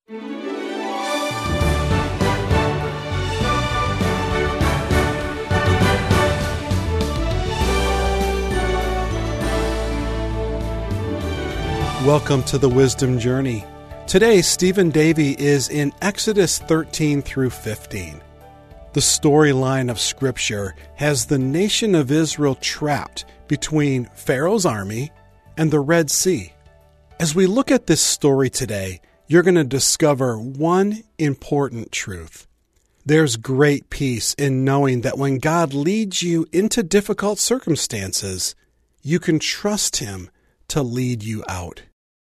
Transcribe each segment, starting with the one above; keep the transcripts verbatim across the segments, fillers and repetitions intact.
Welcome to the Wisdom Journey. Today, Stephen Davey is in Exodus thirteen through fifteen. The storyline of Scripture has the nation of Israel trapped between Pharaoh's army and the Red Sea. As we look at this story today, you're going to discover one important truth. There's great peace in knowing that when God leads you into difficult circumstances, you can trust Him to lead you out.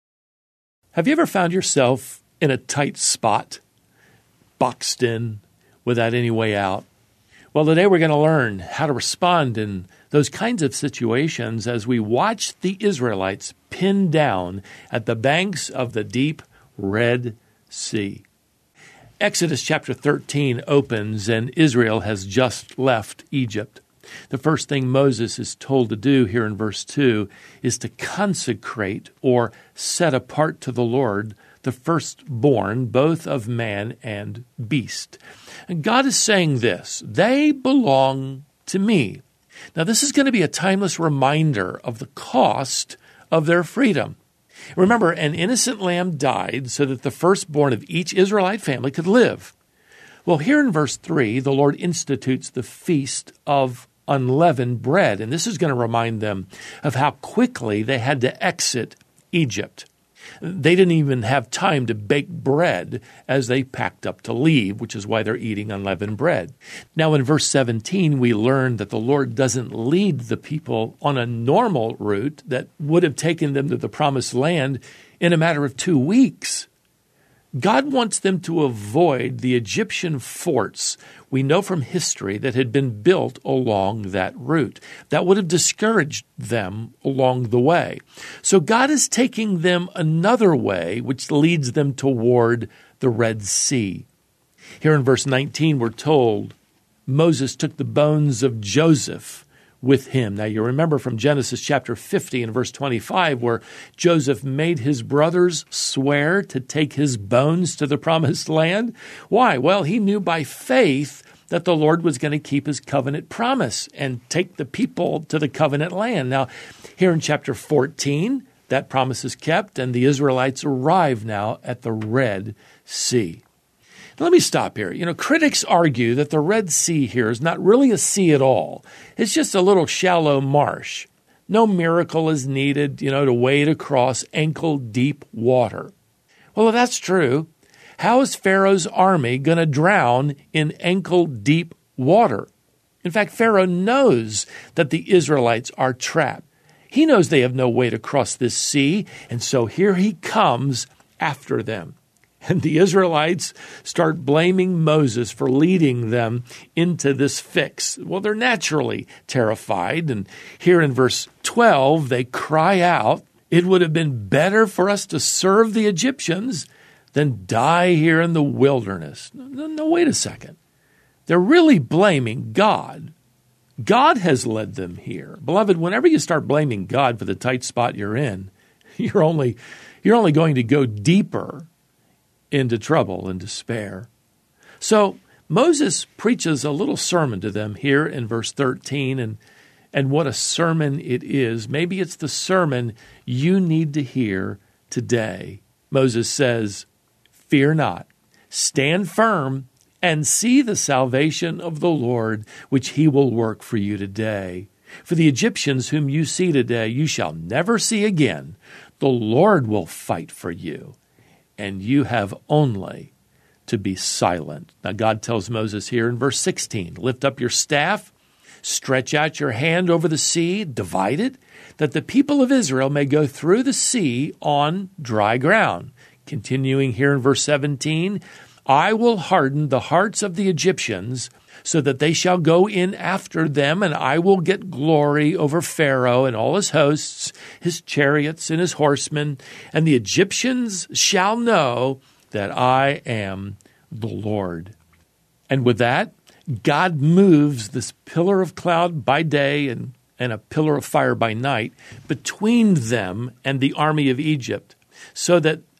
Have you ever found yourself in a tight spot, boxed in, without any way out? Well, today we're going to learn how to respond in those kinds of situations as we watch the Israelites pinned down at the banks of the deep Red Sea. Exodus chapter thirteen opens and Israel has just left Egypt. The first thing Moses is told to do here in verse two is to consecrate or set apart to the Lord the firstborn, both of man and beast. And God is saying this, they belong to me. Now, this is going to be a timeless reminder of the cost of their freedom. Remember, an innocent lamb died so that the firstborn of each Israelite family could live. Well, here in verse three, the Lord institutes the feast of unleavened bread, and this is going to remind them of how quickly they had to exit Egypt. They didn't even have time to bake bread as they packed up to leave, which is why they're eating unleavened bread. Now, in verse seventeen, we learn that the Lord doesn't lead the people on a normal route that would have taken them to the promised land in a matter of two weeks. God wants them to avoid the Egyptian forts we know from history that had been built along that route. That would have discouraged them along the way. So God is taking them another way, which leads them toward the Red Sea. Here in verse nineteen, we're told Moses took the bones of Joseph with him. Now, you remember from Genesis chapter fifty and verse twenty-five, where Joseph made his brothers swear to take his bones to the promised land. Why? Well, he knew by faith that the Lord was going to keep his covenant promise and take the people to the covenant land. Now, here in chapter fourteen, that promise is kept, and the Israelites arrive now at the Red Sea. Let me stop here. You know, critics argue that the Red Sea here is not really a sea at all. It's just a little shallow marsh. No miracle is needed, you know, to wade across ankle-deep water. Well, if that's true, how is Pharaoh's army going to drown in ankle-deep water? In fact, Pharaoh knows that the Israelites are trapped. He knows they have no way to cross this sea, and so here he comes after them. And the Israelites start blaming Moses for leading them into this fix. Well, they're naturally terrified. And here in verse twelve, they cry out, "It would have been better for us to serve the Egyptians than die here in the wilderness." No, no, wait a second. They're really blaming God. God has led them here. Beloved, whenever you start blaming God for the tight spot you're in, you're only, you're only going to go deeper into trouble and despair. So Moses preaches a little sermon to them here in verse thirteen, and, and what a sermon it is. Maybe it's the sermon you need to hear today. Moses says, "Fear not, stand firm, and see the salvation of the Lord, which he will work for you today. For the Egyptians whom you see today, you shall never see again. The Lord will fight for you, and you have only to be silent." Now, God tells Moses here in verse sixteen, "Lift up your staff, stretch out your hand over the sea, divide it, that the people of Israel may go through the sea on dry ground." Continuing here in verse seventeen, "I will harden the hearts of the Egyptians, so that they shall go in after them, and I will get glory over Pharaoh and all his hosts, his chariots and his horsemen, and the Egyptians shall know that I am the Lord." And with that, God moves this pillar of cloud by day and, and a pillar of fire by night between them and the army of Egypt, so that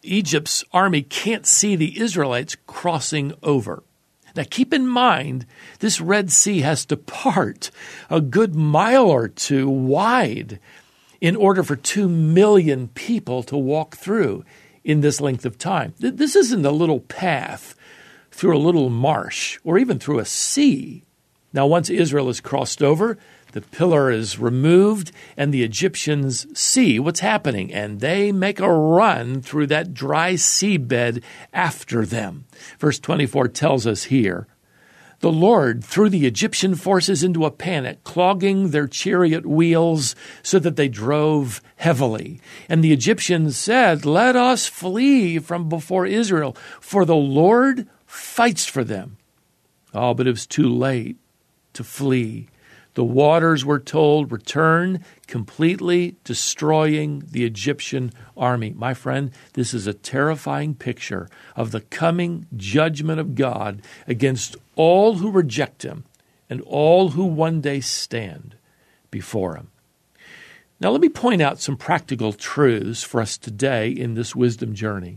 Egypt's army can't see the Israelites crossing over. Now, keep in mind, this Red Sea has to part a good mile or two wide in order for two million people to walk through in this length of time. This isn't a little path through a little marsh or even through a sea. Now, once Israel is crossed over, the pillar is removed, and the Egyptians see what's happening, and they make a run through that dry seabed after them. Verse twenty-four tells us here, the Lord threw the Egyptian forces into a panic, clogging their chariot wheels so that they drove heavily. And the Egyptians said, let us flee from before Israel, for the Lord fights for them. Oh, but it was too late to flee. The waters, we're told, return, completely destroying the Egyptian army. My friend, this is a terrifying picture of the coming judgment of God against all who reject him and all who one day stand before him. Now, let me point out some practical truths for us today in this wisdom journey.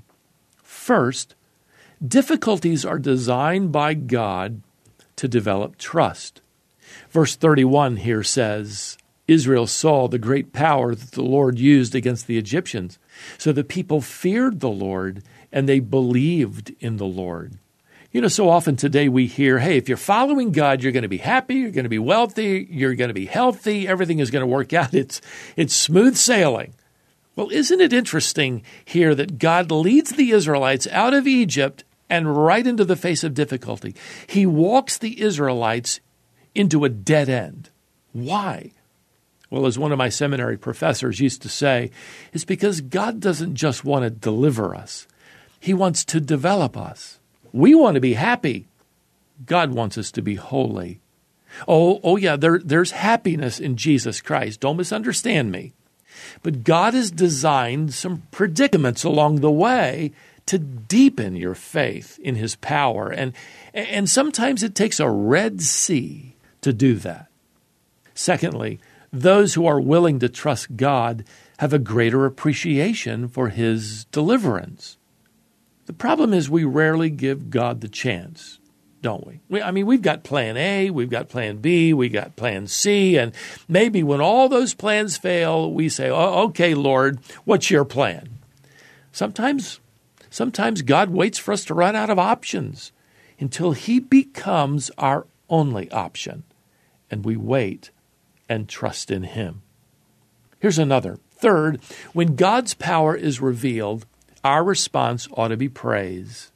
First, difficulties are designed by God to develop trust. Verse thirty-one here says, Israel saw the great power that the Lord used against the Egyptians. So the people feared the Lord and they believed in the Lord. You know, so often today we hear, hey, if you're following God, you're going to be happy, you're going to be wealthy, you're going to be healthy, everything is going to work out. It's, it's smooth sailing. Well, isn't it interesting here that God leads the Israelites out of Egypt and right into the face of difficulty? He walks the Israelites into a dead end. Why? Well, as one of my seminary professors used to say, it's because God doesn't just want to deliver us. He wants to develop us. We want to be happy. God wants us to be holy. Oh, oh yeah, there, there's happiness in Jesus Christ. Don't misunderstand me. But God has designed some predicaments along the way to deepen your faith in his power. And, and sometimes it takes a Red Sea to do that. Secondly, those who are willing to trust God have a greater appreciation for his deliverance. The problem is we rarely give God the chance, don't we? we? I mean, we've got plan A, we've got plan B, we got plan C, and maybe when all those plans fail, we say, oh, okay, Lord, what's your plan? Sometimes, sometimes God waits for us to run out of options until he becomes our only option. And we wait and trust in him. Here's another. Third, when God's power is revealed, our response ought to be praise.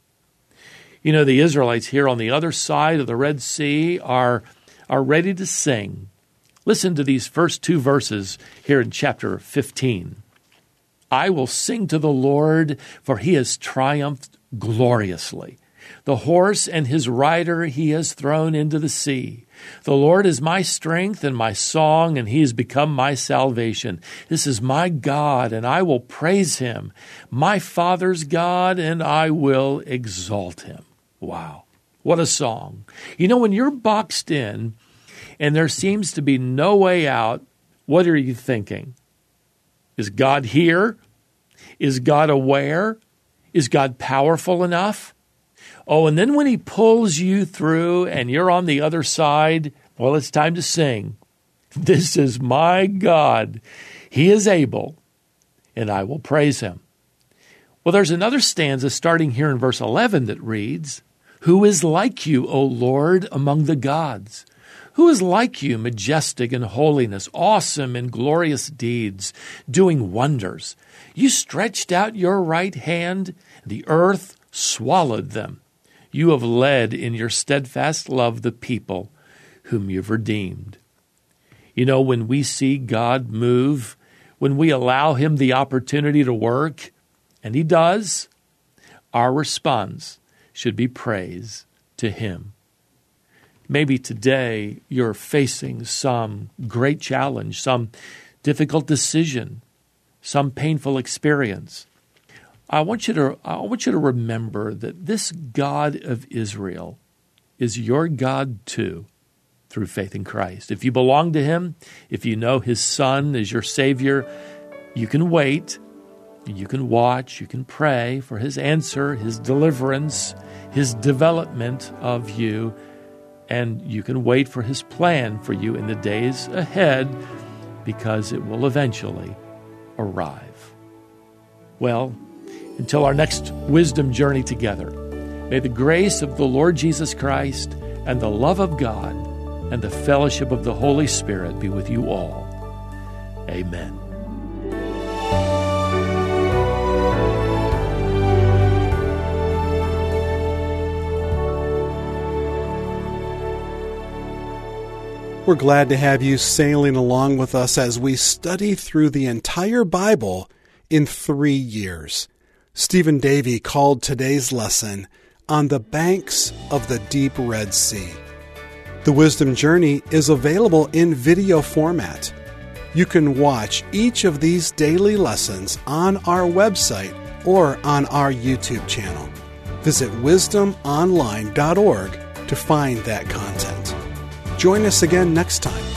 You know, the Israelites here on the other side of the Red Sea are, are ready to sing. Listen to these first two verses here in chapter fifteen. I will sing to the Lord, for he has triumphed gloriously. The horse and his rider he has thrown into the sea. The Lord is my strength and my song, and he has become my salvation. This is my God, and I will praise him, my Father's God, and I will exalt him. Wow, what a song. You know, when you're boxed in and there seems to be no way out, what are you thinking? Is God here? Is God aware? Is God powerful enough? Oh, and then when he pulls you through and you're on the other side, well, it's time to sing. This is my God. He is able, and I will praise him. Well, there's another stanza starting here in verse eleven that reads, Who is like you, O Lord, among the gods? Who is like you, majestic in holiness, awesome in glorious deeds, doing wonders? You stretched out your right hand, the earth swallowed them. You have led in your steadfast love the people whom you've redeemed. You know, when we see God move, when we allow him the opportunity to work, and he does, our response should be praise to him. Maybe today you're facing some great challenge, some difficult decision, some painful experience. I want you to I want you to remember that this God of Israel is your God too, through faith in Christ. If you belong to him, if you know his Son is your Savior, you can wait, You can watch, you can pray for His answer, His deliverance, His development of you, and you can wait for His plan for you in the days ahead, because it will eventually arrive. Well, until our next wisdom journey together, may the grace of the Lord Jesus Christ and the love of God and the fellowship of the Holy Spirit be with you all. Amen. We're glad to have you sailing along with us as we study through the entire Bible in three years. Stephen Davey called today's lesson On the Banks of the Deep Red Sea. The Wisdom Journey is available in video format. You can watch each of these daily lessons on our website or on our YouTube channel. Visit wisdom online dot org to find that content. Join us again next time